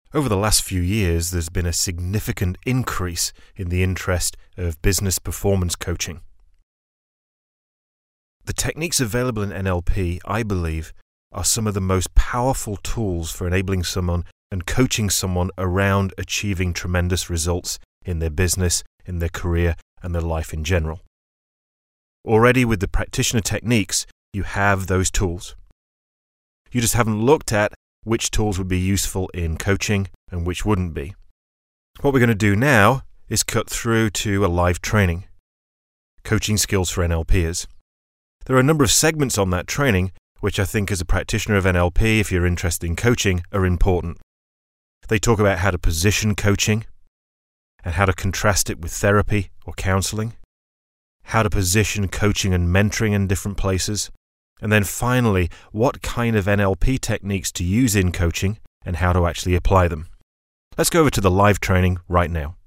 Over the last few years, there's been a significant increase in the interest of business performance coaching. The techniques available in NLP, I believe, are some of the most powerful tools for enabling someone and coaching someone around achieving tremendous results in their business, in their career, and their life in general. Already with the practitioner techniques, you have those tools. You just haven't looked at which tools would be useful in coaching and which wouldn't be. What we're going to do now is cut through to a live training, Coaching Skills for NLPers. There are a number of segments on that training which I think as a practitioner of NLP, if you're interested in coaching, are important. They talk about how to position coaching and how to contrast it with therapy or counseling, how to position coaching and mentoring in different places, and then finally, what kind of NLP techniques to use in coaching and how to actually apply them. Let's go over to the live training right now.